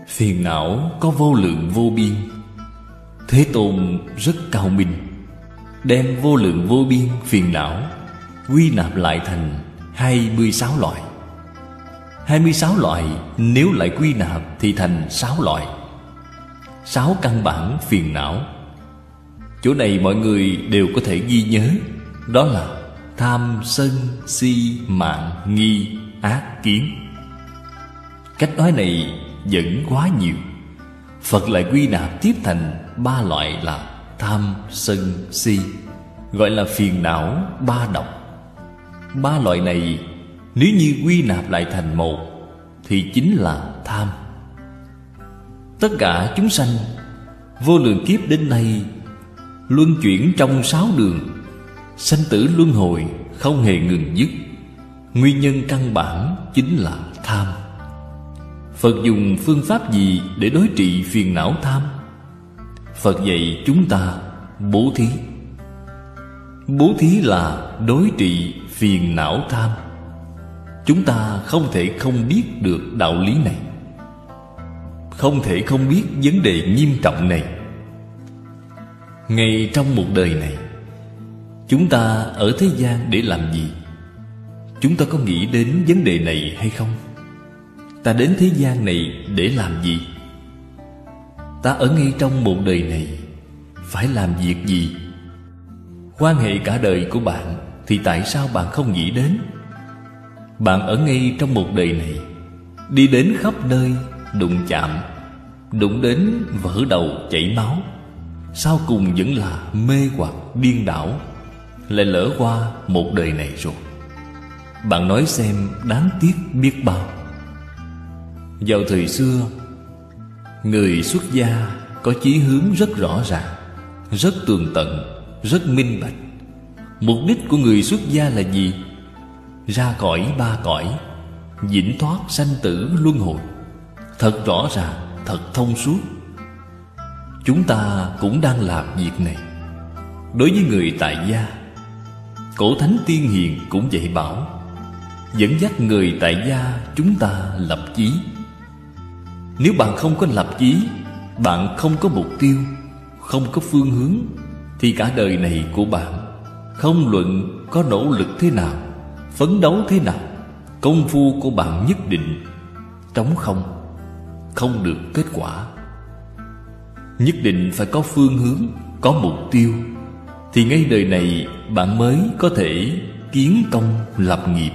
Phiền não có vô lượng vô biên. Thế Tôn rất cao minh, đem vô lượng vô biên phiền não quy nạp lại thành 26 loại. 26 loại nếu lại quy nạp thì thành 6 loại. 6 căn bản phiền não. Chỗ này mọi người đều có thể ghi nhớ. Đó là tham, sân, si, mạn, nghi, ác, kiến. Cách nói này vẫn quá nhiều. Phật lại quy nạp tiếp thành 3 loại là tham, sân, si, gọi là phiền não 3 độc. 3 loại này nếu như quy nạp lại thành một thì chính là tham. Tất cả chúng sanh vô lượng kiếp đến nay luân chuyển trong 6 đường, sanh tử luân hồi không hề ngừng dứt. Nguyên nhân căn bản chính là tham. Phật dùng phương pháp gì để đối trị phiền não tham? Phật dạy chúng ta bố thí. Bố thí là đối trị phiền não tham. Chúng ta không thể không biết được đạo lý này, không thể không biết vấn đề nghiêm trọng này. Ngay trong một đời này, chúng ta ở thế gian để làm gì? Chúng ta có nghĩ đến vấn đề này hay không? Ta đến thế gian này để làm gì? Ta ở ngay trong một đời này phải làm việc gì? Quan hệ cả đời của bạn thì tại sao bạn không nghĩ đến? Bạn ở ngay trong một đời này, đi đến khắp nơi, đụng chạm, đụng đến vỡ đầu chảy máu, sau cùng vẫn là mê hoặc điên đảo, lại lỡ qua một đời này rồi. Bạn nói xem đáng tiếc biết bao. Vào thời xưa, người xuất gia có chí hướng rất rõ ràng, rất tường tận, rất minh bạch. Mục đích của người xuất gia là gì? Ra khỏi 3 cõi, vĩnh thoát sanh tử luân hồi. Thật rõ ràng, thật thông suốt. Chúng ta cũng đang làm việc này. Đối với người tại gia, cổ thánh tiên hiền cũng dạy bảo, dẫn dắt người tại gia chúng ta lập chí. Nếu bạn không có lập chí, bạn không có mục tiêu, không có phương hướng, thì cả đời này của bạn, không luận có nỗ lực thế nào, phấn đấu thế nào, công phu của bạn nhất định trống không, không được kết quả. Nhất định phải có phương hướng, có mục tiêu, thì ngay đời này bạn mới có thể kiến công lập nghiệp.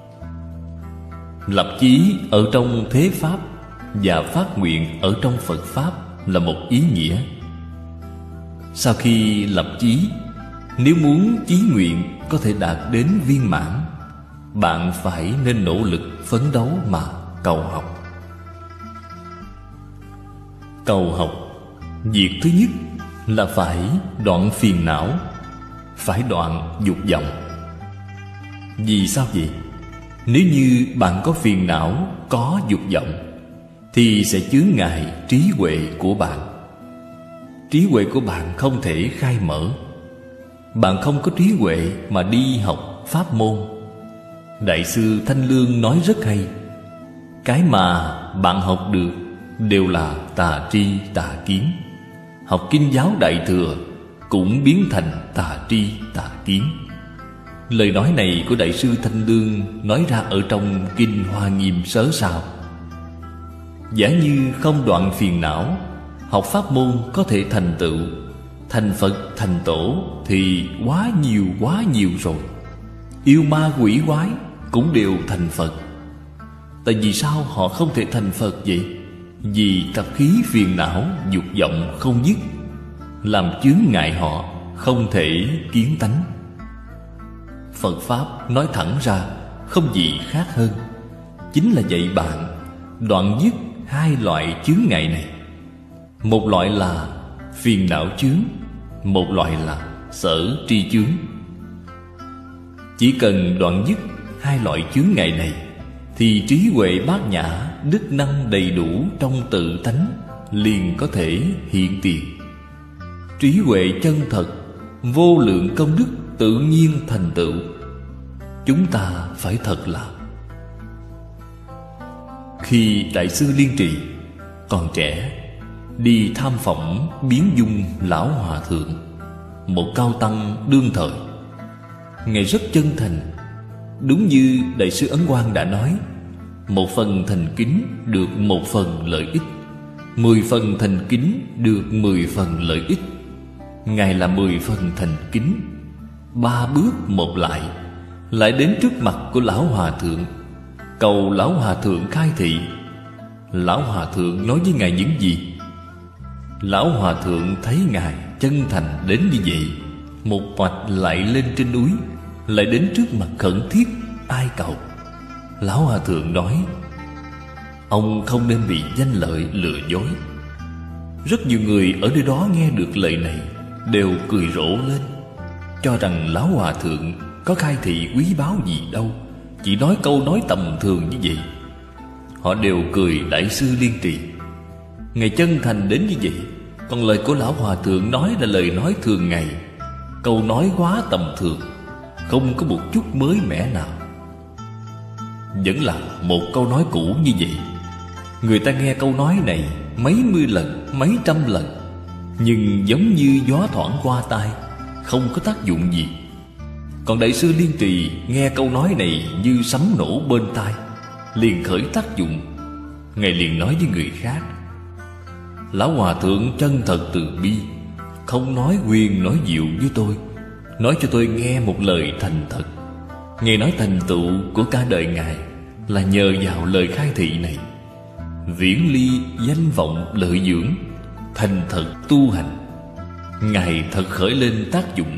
Lập chí ở trong thế pháp và phát nguyện ở trong Phật pháp là một ý nghĩa. Sau khi lập chí, nếu muốn chí nguyện có thể đạt đến viên mãn, bạn phải nên nỗ lực phấn đấu mà cầu học. Cầu học, việc thứ nhất là phải đoạn phiền não, phải đoạn dục vọng. Vì sao vậy? Nếu như bạn có phiền não, có dục vọng, thì sẽ chướng ngại trí huệ của bạn. Trí huệ của bạn không thể khai mở. Bạn không có trí huệ mà đi học pháp môn. Đại sư Thanh Lương nói rất hay: cái mà bạn học được đều là tà tri tà kiến. Học kinh giáo Đại Thừa cũng biến thành tà tri tà kiến. Lời nói này của Đại sư Thanh Lương nói ra ở trong Kinh Hoa Nghiêm Sớ sao: giả như không đoạn phiền não, học pháp môn có thể thành tựu, thành Phật thành Tổ thì quá nhiều rồi. Yêu ma quỷ quái cũng đều thành Phật. Tại vì sao họ không thể thành Phật vậy? Vì tập khí phiền não, dục vọng không dứt, làm chướng ngại họ không thể kiến tánh. Phật Pháp nói thẳng ra không gì khác hơn, chính là dạy bạn đoạn dứt 2 loại chướng ngại này. Một loại là phiền não chướng, một loại là sở tri chướng. Chỉ cần đoạn dứt 2 loại chướng ngại này, thì trí huệ bát nhã, đức năng đầy đủ trong tự tánh liền có thể hiện tiền. Trí huệ chân thật, vô lượng công đức tự nhiên thành tựu. Chúng ta phải thật làm. Khi Đại sư Liên Trì, còn trẻ, đi tham phỏng biến dung lão hòa thượng, một cao tăng đương thời. Ngài rất chân thành, đúng như Đại sư Ấn Quang đã nói: 1 phần thành kính được 1 phần lợi ích, 10 phần thành kính được 10 phần lợi ích. Ngài là 10 phần thành kính, 3 bước một lại đến trước mặt của lão hòa thượng, cầu lão hòa thượng khai thị. Lão hòa thượng nói với Ngài những gì? Lão hòa thượng thấy Ngài chân thành đến như vậy, một mạch lại lên trên núi, lại đến trước mặt khẩn thiết ai cầu. Lão hòa thượng nói: ông không nên bị danh lợi lừa dối. Rất nhiều người ở nơi đó nghe được lời này đều cười rộ lên, cho rằng lão hòa thượng có khai thị quý báu gì đâu, chỉ nói câu nói tầm thường như vậy. Họ đều cười Đại sư Liên Trì. Ngài chân thành đến như vậy, còn lời của lão hòa thượng nói là lời nói thường ngày, câu nói quá tầm thường, không có một chút mới mẻ nào. Vẫn là một câu nói cũ như vậy. Người ta nghe câu nói này mấy mươi lần, mấy trăm lần, nhưng giống như gió thoảng qua tai, không có tác dụng gì. Còn Đại sư Liên Trì nghe câu nói này như sấm nổ bên tai, liền khởi tác dụng. Ngài liền nói với người khác: lão hòa thượng chân thật từ bi, không nói huyền nói diệu với tôi, nói cho tôi nghe một lời thành thật. Ngài nói thành tựu của cả đời Ngài là nhờ vào lời khai thị này. Viễn ly danh vọng lợi dưỡng, thành thật tu hành. Ngài thật khởi lên tác dụng.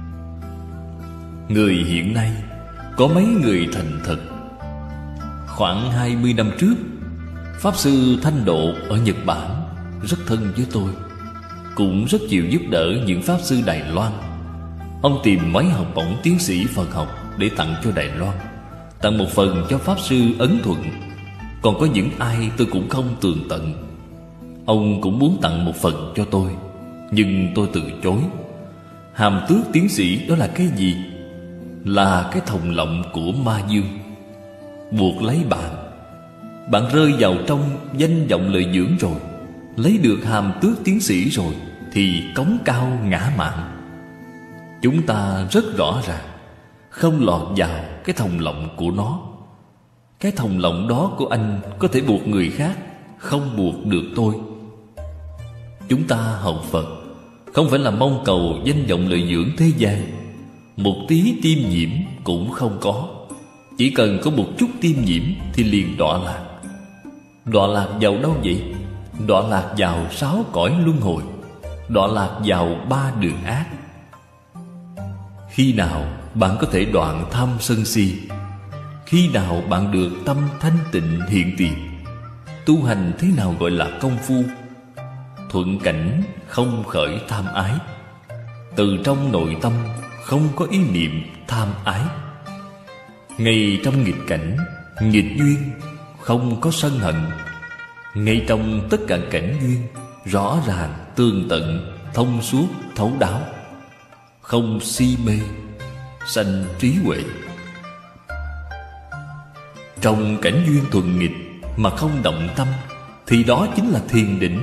Người hiện nay có mấy người thành thật? Khoảng 20 năm trước, Pháp Sư Thanh Độ ở Nhật Bản rất thân với tôi, cũng rất chịu giúp đỡ những Pháp Sư Đài Loan. Ông tìm mấy học bổng tiến sĩ Phật học để tặng cho Đài Loan, tặng một phần cho Pháp Sư Ấn Thuận. Còn có những ai tôi cũng không tường tận. Ông cũng muốn tặng một phần cho tôi, nhưng tôi từ chối. Hàm tước tiến sĩ đó là cái gì? Là cái thòng lọng của ma dương, buộc lấy bạn. Bạn rơi vào trong danh vọng lợi dưỡng rồi, lấy được hàm tước tiến sĩ rồi, thì cống cao ngã mạn. Chúng ta rất rõ ràng không lọt vào cái thòng lọng của nó. Cái thòng lọng đó của anh có thể buộc người khác, không buộc được tôi. Chúng ta học Phật không phải là mong cầu danh vọng lợi dưỡng thế gian. Một tí tiêm nhiễm cũng không có. Chỉ cần có một chút tiêm nhiễm thì liền đọa lạc. Đọa lạc vào đâu vậy? Đọa lạc vào 6 cõi luân hồi, đọa lạc vào 3 đường ác. Khi nào bạn có thể đoạn tham sân si? Khi nào bạn được tâm thanh tịnh hiện tiền? Tu hành thế nào gọi là công phu? Thuận cảnh không khởi tham ái, từ trong nội tâm không có ý niệm tham ái. Ngay trong nghịch cảnh, nghịch duyên không có sân hận. Ngay trong tất cả cảnh duyên, rõ ràng, tường tận, thông suốt, thấu đáo, không si mê, sanh trí huệ. Trong cảnh duyên thuận nghịch mà không động tâm, thì đó chính là thiền định.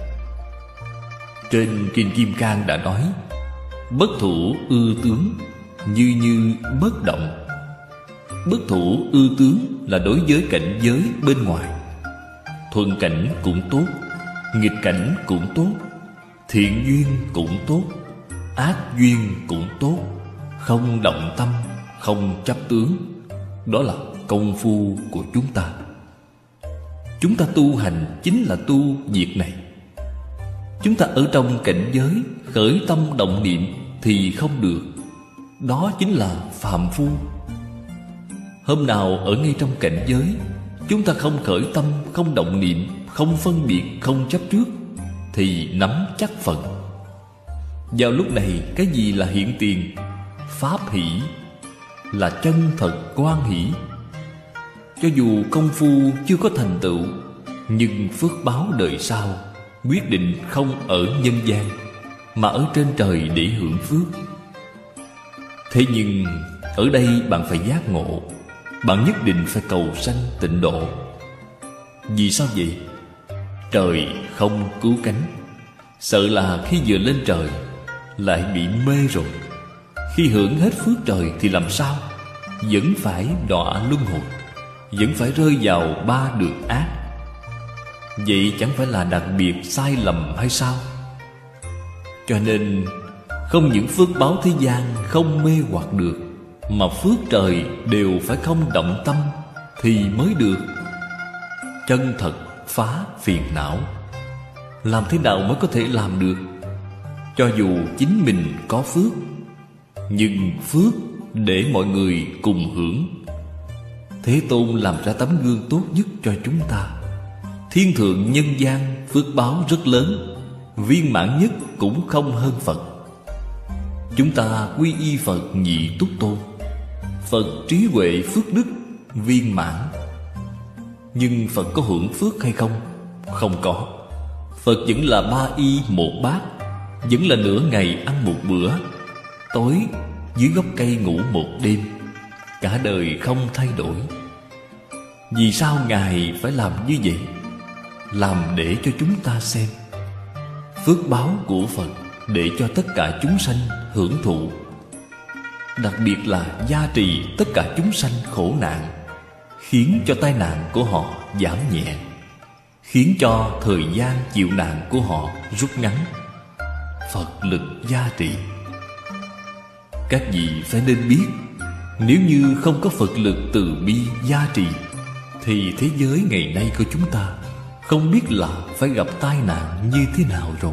Trên Kinh Kim Cang đã nói: bất thủ ư tướng, như như bất động. Bất thủ ư tướng là đối với cảnh giới bên ngoài. Thuận cảnh cũng tốt, nghịch cảnh cũng tốt, thiện duyên cũng tốt, ác duyên cũng tốt, không động tâm, không chấp tướng. Đó là công phu của chúng ta. Chúng ta tu hành chính là tu việc này. Chúng ta ở trong cảnh giới khởi tâm động niệm thì không được. Đó chính là phàm phu. Hôm nào ở ngay trong cảnh giới, chúng ta không khởi tâm, không động niệm, không phân biệt, không chấp trước, thì nắm chắc phần. Vào lúc này, cái gì là hiện tiền? Pháp hỷ là chân thật quan hỷ. Cho dù công phu chưa có thành tựu, nhưng phước báo đời sau quyết định không ở nhân gian, mà ở trên trời để hưởng phước. Thế nhưng ở đây bạn phải giác ngộ, bạn nhất định phải cầu sanh tịnh độ. Vì sao vậy? trời không cứu cánh. Sợ là khi vừa lên trời lại bị mê rồi. Khi hưởng hết phước trời thì làm sao? Vẫn phải đọa luân hồi, vẫn phải rơi vào ba đường ác. Vậy chẳng phải là đặc biệt sai lầm hay sao? Cho nên không những phước báo thế gian không mê hoặc được, mà phước trời đều phải không động tâm thì mới được. Chân thật phá phiền não. Làm thế nào mới có thể làm được? Cho dù chính mình có phước, nhưng phước để mọi người cùng hưởng. Thế Tôn làm ra tấm gương tốt nhất cho chúng ta. Thiên thượng nhân gian phước báo rất lớn, viên mãn nhất cũng không hơn Phật. Chúng ta quy y Phật Nhị Túc Tôn. Phật trí huệ phước đức viên mãn. Nhưng Phật có hưởng phước hay không? Không có. Phật vẫn là ba y một bát, vẫn là nửa ngày ăn một bữa, tối dưới gốc cây ngủ một đêm, cả đời không thay đổi. Vì sao Ngài phải làm như vậy? Làm để cho chúng ta xem. Phước báo của Phật để cho tất cả chúng sanh hưởng thụ. Đặc biệt là gia trì tất cả chúng sanh khổ nạn, khiến cho tai nạn của họ giảm nhẹ, khiến cho thời gian chịu nạn của họ rút ngắn. Phật lực gia trì. Các vị phải nên biết, nếu như không có Phật lực từ bi gia trì thì thế giới ngày nay của chúng ta không biết là phải gặp tai nạn như thế nào rồi.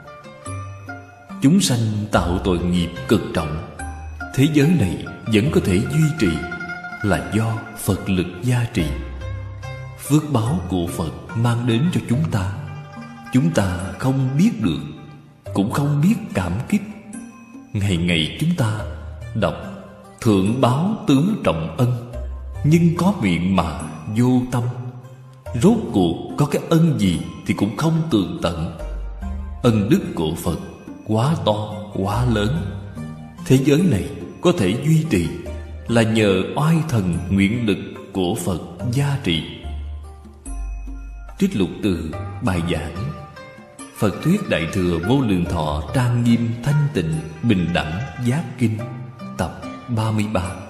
Chúng sanh tạo tội nghiệp cực trọng, thế giới này vẫn có thể duy trì là do Phật lực gia trì. Phước báo của Phật mang đến cho chúng ta không biết được, cũng không biết cảm kích. Ngày ngày chúng ta đọc thượng báo tứ trọng ân, nhưng có miệng mà vô tâm. Rốt cuộc có cái ân gì thì cũng không tường tận. Ân đức của Phật quá to, quá lớn. Thế giới này có thể duy trì là nhờ oai thần nguyện lực của Phật gia trì. Trích lục từ bài giảng Phật thuyết Đại thừa Vô Lượng Thọ Trang Nghiêm Thanh Tịnh Bình Đẳng Giác Kinh tập 33.